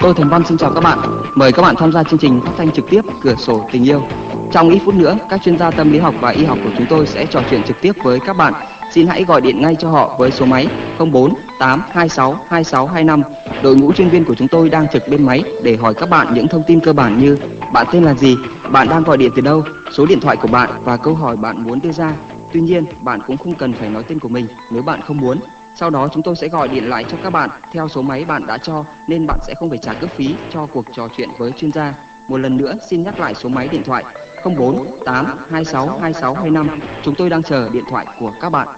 Tôi Thành Văn xin chào các bạn. Mời các bạn tham gia chương trình phát thanh trực tiếp Cửa sổ tình yêu. Trong ít phút nữa, các chuyên gia tâm lý học và y học của chúng tôi sẽ trò chuyện trực tiếp với các bạn. Xin hãy gọi điện ngay cho họ với số máy 04 826 2625. Đội ngũ chuyên viên của chúng tôi đang trực bên máy để hỏi các bạn những thông tin cơ bản như bạn tên là gì, bạn đang gọi điện từ đâu, số điện thoại của bạn và câu hỏi bạn muốn đưa ra. Tuy nhiên, bạn cũng không cần phải nói tên của mình nếu bạn không muốn. Sau đó chúng tôi sẽ gọi điện lại cho các bạn theo số máy bạn đã cho, nên bạn sẽ không phải trả cước phí cho cuộc trò chuyện với chuyên gia. Một lần nữa xin nhắc lại số máy điện thoại 04 826 2625. Chúng tôi đang chờ điện thoại của các bạn.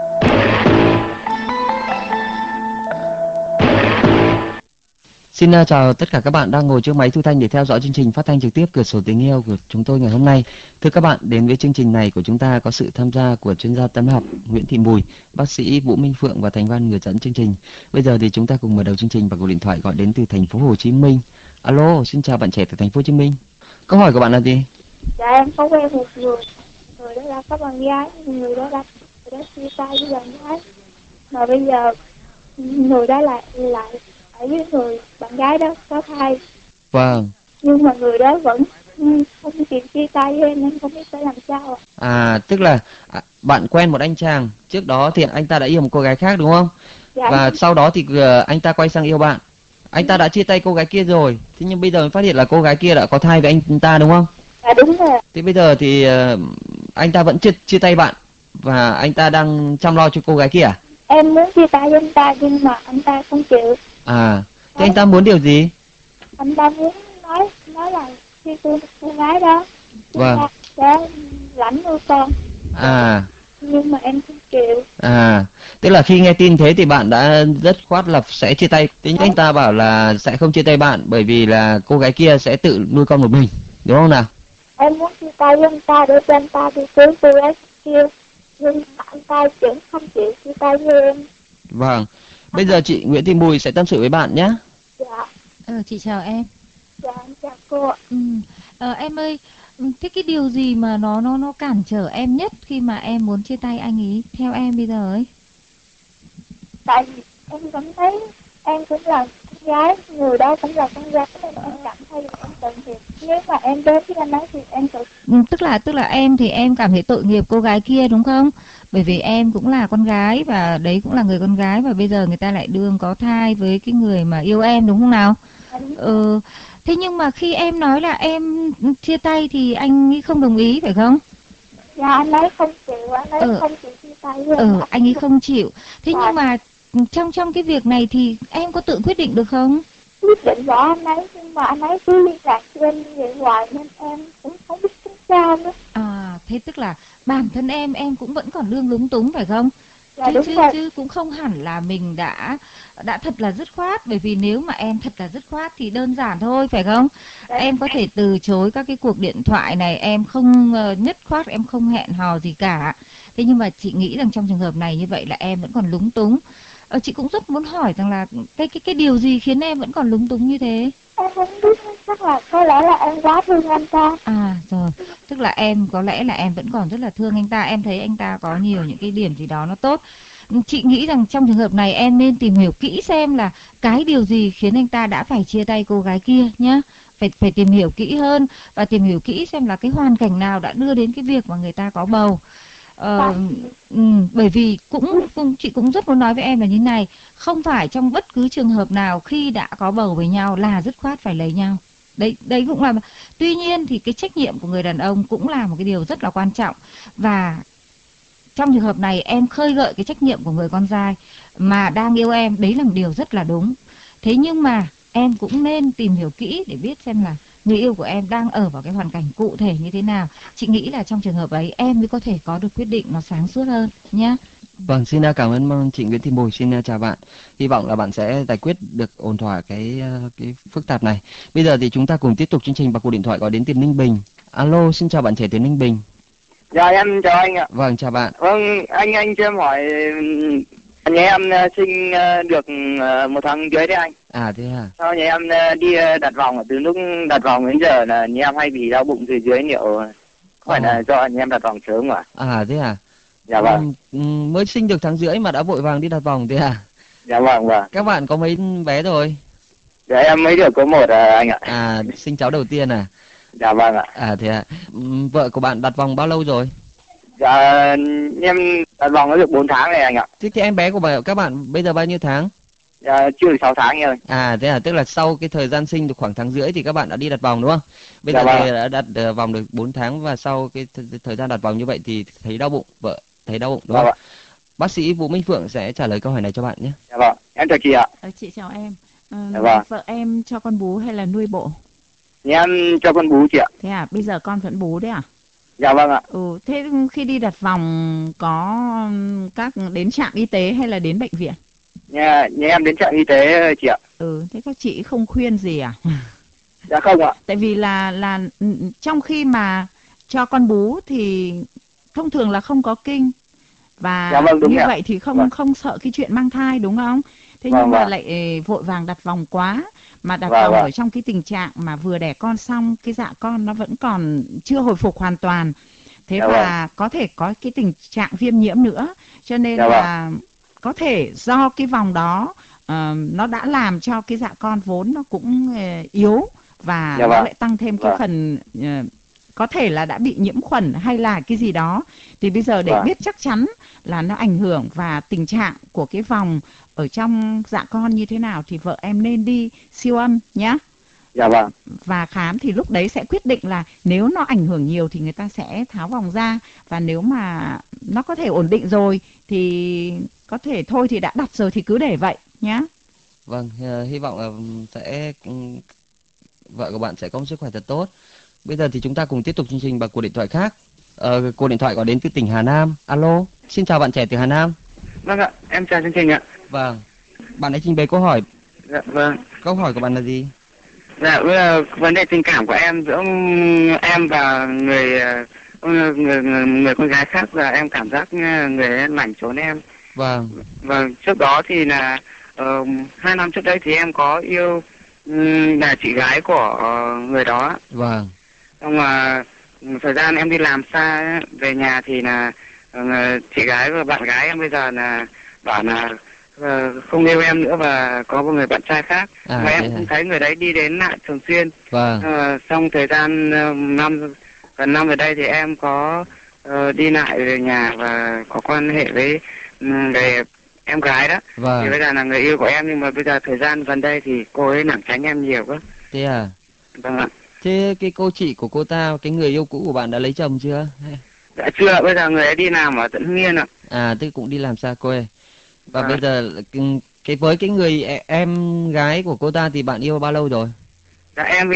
Xin chào tất cả các bạn đang ngồi trước máy thu thanh để theo dõi chương trình phát thanh trực tiếp Cửa sổ tình yêu của chúng tôi ngày hôm nay. Thưa các bạn, đến với chương trình này của chúng ta có sự tham gia của chuyên gia tâm lý học Nguyễn Thị Mùi, bác sĩ Vũ Minh Phượng và Thành Văn người dẫn chương trình. Bây giờ thì chúng ta cùng mở đầu chương trình bằng cuộc điện thoại gọi đến từ thành phố Hồ Chí Minh. Alo, xin chào bạn trẻ từ thành phố Hồ Chí Minh. Câu hỏi của bạn là gì? Dạ em có quen một người đó là các bạn gái, người đó chia tay với bạn gái, mà bây giờ người đó lại ở với người bạn gái đó có thai. Vâng. Nhưng mà người đó vẫn không chịu chia tay với em không biết phải làm sao ạ. Tức là bạn quen một anh chàng, trước đó thì anh ta đã yêu một cô gái khác đúng không? Dạ. Và sau đó thì anh ta quay sang yêu bạn. Anh ta đã chia tay cô gái kia rồi, thế nhưng bây giờ mới phát hiện là cô gái kia đã có thai với anh ta đúng không? Dạ đúng rồi. Thế bây giờ thì anh ta vẫn chia tay bạn và anh ta đang chăm lo cho cô gái kia à? Em muốn chia tay với anh ta nhưng mà anh ta không chịu. Thế anh ta muốn điều gì? Anh ta muốn nói là khi cô gái đó Vâng. đã lãnh nuôi con. Nhưng mà em không chịu. Tức là khi nghe tin thế thì bạn đã rất khoát là sẽ chia tay. Thế nhưng anh ta bảo là sẽ không chia tay bạn bởi vì là cô gái kia sẽ tự nuôi con một mình, đúng không nào? Em muốn chia tay với anh ta để cho anh ta đi cưới cô gái kia, nhưng anh ta vẫn không chịu chia tay với em. Vâng. Bây giờ chị Nguyễn Thị Mùi sẽ tâm sự với bạn nhé. Dạ. Chị chào em. Dạ em chào cô ạ. Em ơi, thế cái điều gì mà nó cản trở em nhất khi mà em muốn chia tay anh ấy theo em bây giờ ấy? Tại vì em cảm thấy em cũng là con gái, người đó cũng là con gái nên em cảm thấy em tội nghiệp. Nếu mà em đến với anh ấy thì em tội. Tức là em thì em cảm thấy tội nghiệp cô gái kia đúng không? Bởi vì em cũng là con gái và đấy cũng là người con gái và bây giờ người ta lại đương có thai với cái người mà yêu em đúng không nào? Thế nhưng mà khi em nói là em chia tay thì anh ấy không đồng ý phải không? Dạ anh ấy không chịu, anh ấy không chịu chia tay với em. Anh ấy không chịu. Thế nhưng mà trong cái việc này thì em có tự quyết định được không? Quyết định bỏ anh ấy nhưng mà anh ấy cứ liên lạc cho em như vậy hoài nên em cũng không biết tính sao nữa. Thế tức là bản thân em cũng vẫn còn đương lúng túng phải không? Dạ, Chứ cũng không hẳn là mình đã thật là dứt khoát, bởi vì nếu mà em thật là dứt khoát thì đơn giản thôi phải không? Dạ. Em có thể từ chối các cái cuộc điện thoại này, em không nhất khoát, em không hẹn hò gì cả. Thế nhưng mà chị nghĩ rằng trong trường hợp này như vậy là em vẫn còn lúng túng. Chị cũng rất muốn hỏi rằng là cái điều gì khiến em vẫn còn lúng túng như thế? Em không biết, chắc là có lẽ là em quá thương anh ta. Rồi, tức là em có lẽ là em vẫn còn rất là thương anh ta, em thấy anh ta có nhiều những cái điểm gì đó nó tốt. Chị nghĩ rằng trong trường hợp này em nên tìm hiểu kỹ xem là cái điều gì khiến anh ta đã phải chia tay cô gái kia nhá. Phải tìm hiểu kỹ hơn và tìm hiểu kỹ xem là cái hoàn cảnh nào đã đưa đến cái việc mà người ta có bầu. Bởi vì chị cũng rất muốn nói với em là như này, không phải trong bất cứ trường hợp nào khi đã có bầu với nhau là dứt khoát phải lấy nhau. Đấy cũng là, tuy nhiên thì cái trách nhiệm của người đàn ông cũng là một cái điều rất là quan trọng, và trong trường hợp này em khơi gợi cái trách nhiệm của người con trai mà đang yêu em, đấy là một điều rất là đúng. Thế nhưng mà em cũng nên tìm hiểu kỹ để biết xem là người yêu của em đang ở vào cái hoàn cảnh cụ thể như thế nào. Chị nghĩ là trong trường hợp ấy em mới có thể có được quyết định nó sáng suốt hơn nhé. Vâng, xin cảm ơn chị Nguyễn Thị Mùi, xin chào bạn. Hy vọng là bạn sẽ giải quyết được ổn thỏa cái phức tạp này. Bây giờ thì chúng ta cùng tiếp tục chương trình bằng cuộc điện thoại gọi đến từ Ninh Bình. Alo, xin chào bạn trẻ từ Ninh Bình. Dạ em chào anh ạ. Vâng, chào bạn. Vâng, anh cho em hỏi, nhà em sinh được một tháng dưới đấy anh. Thế à? Sau nhà em đi đặt vòng, từ lúc đặt vòng đến giờ là nhà em hay bị đau bụng từ dưới, liệu có phải là do nhà em đặt vòng sớm à? Thế à? Dạ vâng. Mới sinh được tháng rưỡi mà đã vội vàng đi đặt vòng thế à? Dạ vâng. Các bạn có mấy bé rồi? Dạ em mới được có một anh ạ. À, sinh cháu đầu tiên à? Dạ vâng ạ. À thế à. Vợ của bạn đặt vòng bao lâu rồi? Dạ em đặt vòng nó được 4 tháng này anh ạ. Thế thì em bé của các bạn bây giờ bao nhiêu tháng? Dạ chưa được 6 tháng em ơi. À thế à, tức là sau cái thời gian sinh được khoảng tháng rưỡi thì các bạn đã đi đặt vòng đúng không? Bây Dạ giờ vâng. thì đã đặt vòng được 4 tháng và sau cái thời gian đặt vòng như vậy thì thấy đau bụng, vợ thấy đau bụng đúng Dạ không? vâng. Bác sĩ Vũ Minh Phượng sẽ trả lời câu hỏi này cho bạn nhé. Dạ vâng, em chào chị ạ. Chị chào em. Dạ vâng. Vợ em cho con bú hay là nuôi bộ? Em cho con bú chị ạ. Thế à, bây giờ con vẫn bú đấy à? Dạ vâng ạ. Thế khi đi đặt vòng có các đến trạm y tế hay là đến bệnh viện? Nhà em đến trạm y tế chị ạ. Thế các chị không khuyên gì à? Dạ không ạ. Tại vì là trong khi mà cho con bú thì thông thường là không có kinh và Dạ vâng, đúng như ạ. vậy thì Vâng. không sợ cái chuyện mang thai đúng không? Thế Vâng, nhưng mà vâng. lại vội vàng đặt vòng quá, mà đặt Vâng, vòng vâng. ở trong cái tình trạng mà vừa đẻ con xong cái dạ con nó vẫn còn chưa hồi phục hoàn toàn. Thế Dạ và có thể có cái tình trạng viêm nhiễm nữa, cho nên Dạ là có thể do cái vòng đó nó đã làm cho cái dạ con vốn nó cũng yếu và Dạ nó vâng. lại tăng thêm cái Vâng. phần có thể là đã bị nhiễm khuẩn hay là cái gì đó. Thì bây giờ để Vâng. biết chắc chắn là nó ảnh hưởng và tình trạng của cái vòng ở trong dạ con như thế nào thì vợ em nên đi siêu âm nhé. Dạ vâng. Và khám thì lúc đấy sẽ quyết định là nếu nó ảnh hưởng nhiều thì người ta sẽ tháo vòng ra, và nếu mà nó có thể ổn định rồi thì có thể thôi thì đã đặt rồi thì cứ để vậy nhé. Vâng, hy vọng là sẽ vợ của bạn sẽ có một sức khỏe thật tốt. Bây giờ thì chúng ta cùng tiếp tục chương trình bằng cuộc điện thoại khác. Cuộc điện thoại gọi đến từ tỉnh Hà Nam. Alo, xin chào bạn trẻ từ Hà Nam. Vâng ạ, em chào chương trình ạ. Vâng, bạn hãy trình bày câu hỏi. Dạ vâng. Câu hỏi của bạn là gì? Dạ bây giờ vấn đề tình cảm của em giữa em và người con gái khác là em cảm giác người ấy lẩn trốn em. Vâng, Vâng, trước đó thì là 2 năm trước đây thì em có yêu là chị gái của người đó. vâng, Xong mà thời gian em đi làm xa ấy, về nhà thì là chị gái và bạn gái em bây giờ là bảo là không yêu em nữa và có một người bạn trai khác. À, Mà em thế cũng hả? thấy người đấy đi đến lại thường xuyên. Vâng, Xong thời gian gần năm ở đây thì em có đi lại về nhà và có quan hệ với người em gái đó. Thì vâng, bây giờ là người yêu của em, nhưng mà bây giờ thời gian gần đây thì cô ấy lảng tránh em nhiều quá. thế à? Vâng ạ. Thế cái cô chị của cô ta, cái người yêu cũ của bạn đã lấy chồng chưa? Dạ chưa ạ, bây giờ người ấy đi làm ở tận Hưng Yên ạ. À, tức cũng đi làm xa quê. Và Vâng. bây giờ với cái người em gái của cô ta thì bạn yêu bao lâu rồi? Dạ em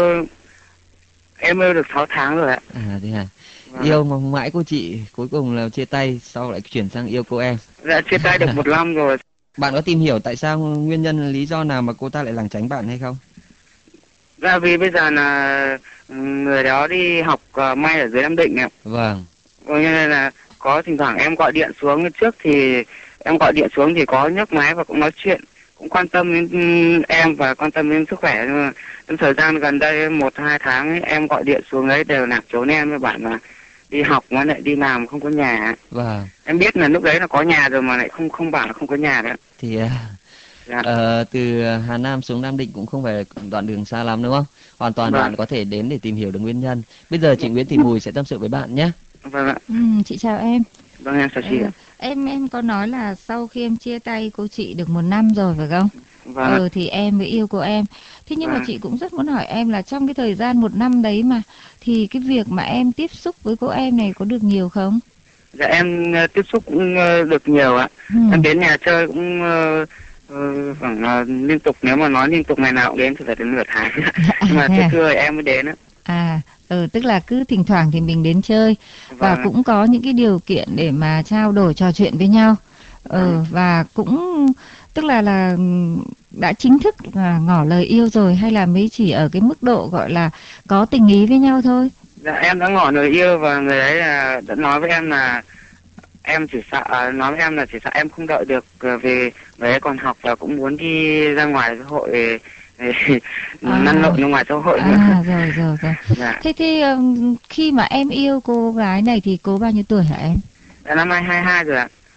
yêu được 6 tháng rồi ạ. À thế à? Vâng. Yêu mà mãi cô chị, cuối cùng là chia tay, sau lại chuyển sang yêu cô em. Dạ chia tay được 1 năm rồi. Bạn có tìm hiểu tại sao, nguyên nhân lý do nào mà cô ta lại lảng tránh bạn hay không? Dạ vì bây giờ là người đó đi học may ở dưới Nam Định ạ. Vâng, Cho nên là có thỉnh thoảng em gọi điện xuống, trước thì em gọi điện xuống thì có nhấc máy và cũng nói chuyện, cũng quan tâm đến em và quan tâm đến sức khỏe. Nhưng mà trong thời gian gần đây 1-2 tháng ấy, em gọi điện xuống đấy đều lạc trốn em, với bạn là đi học mà lại đi làm không có nhà. vâng. Em biết là lúc đấy là có nhà rồi mà lại không bảo là không có nhà nữa. Thì Dạ. từ Hà Nam xuống Nam Định cũng không phải đoạn đường xa lắm đúng không? Hoàn toàn Vâng. bạn có thể đến để tìm hiểu được nguyên nhân. Bây giờ chị Nguyễn Thị Mùi sẽ tâm sự với bạn nhé. Vâng ạ. Chị chào em. Vâng em chào chị ạ. Em có nói là sau khi em chia tay cô chị được 1 năm rồi phải không? Vâng ạ. Thì em mới yêu cô em. Thế nhưng mà Vâng. chị cũng rất muốn hỏi em là trong cái thời gian 1 năm đấy mà thì cái việc mà em tiếp xúc với cô em này có được nhiều không? Dạ em tiếp xúc cũng được nhiều ạ. Em đến nhà chơi cũng khoảng liên tục, nếu mà nói liên tục ngày nào cũng đến thì phải đến nửa tháng. Nhưng mà thế thứ à? thưa em mới đến á. Tức là cứ thỉnh thoảng thì mình đến chơi và Vâng. cũng có những cái điều kiện để mà trao đổi trò chuyện với nhau. Và cũng tức là đã chính thức là ngỏ lời yêu rồi hay là mới chỉ ở cái mức độ gọi là có tình ý với nhau thôi? Dạ em đã ngỏ lời yêu và người ấy là đã nói với em là em chỉ sợ, nói với em là chỉ sợ em không đợi được vì người ấy còn học và cũng muốn đi ra ngoài xã hội lăn lộn ra ngoài xã hội nữa. Rồi. Dạ. Thế thì khi mà em yêu cô gái này thì cô bao nhiêu tuổi hả em? Dạ năm nay 22 rồi ạ.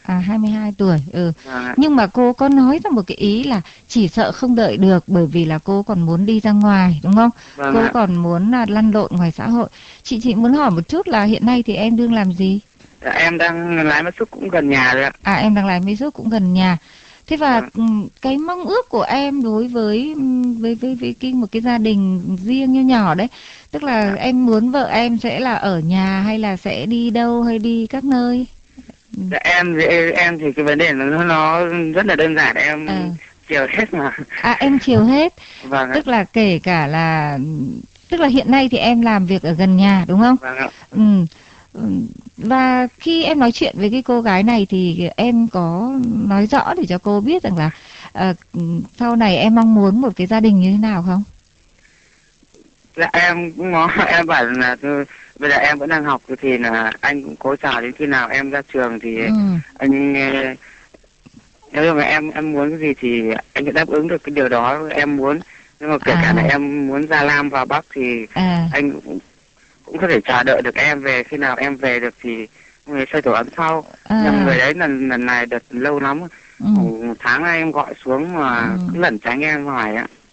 À 22 tuổi. Vâng ạ. Nhưng mà cô có nói ra một cái ý là chỉ sợ không đợi được, bởi vì là cô còn muốn đi ra ngoài đúng không? Vâng Cô ạ. còn muốn là lăn lộn ngoài xã hội. Chị muốn hỏi một chút là hiện nay thì em đương làm gì? Dạ, em đang lái máy xúc cũng gần nhà rồi ạ. À em đang làm Facebook cũng gần nhà. Thế và Vâng. cái mong ước của em đối với một cái gia đình riêng như nhỏ đấy, tức là Dạ. em muốn vợ em sẽ là ở nhà hay là sẽ đi đâu hay đi các nơi? Dạ, em thì cái vấn đề nó rất là đơn giản, em À. chiều hết mà. À em chiều hết, Vâng ạ. tức là kể cả là tức là hiện nay thì em làm việc ở gần nhà đúng không? Vâng ạ. Ừ. Ừ. Và khi em nói chuyện với cái cô gái này thì em có nói rõ để cho cô biết rằng là sau này em mong muốn một cái gia đình như thế nào không? Dạ em cũng em bảo là bây giờ em vẫn đang học thì là anh cũng cố chờ đến khi nào em ra trường thì Ừ. anh nếu mà em muốn cái gì thì anh sẽ đáp ứng được cái điều đó em muốn. Nhưng mà kể cả là em muốn ra Nam vào Bắc thì anh cũng có thể chờ đợi được em về, khi nào em về được thì người xoay tổ ấm sau. Nhưng người đấy lần này đợt lâu lắm, một tháng nay em gọi xuống mà cứ lẩn tránh em hoài ạ.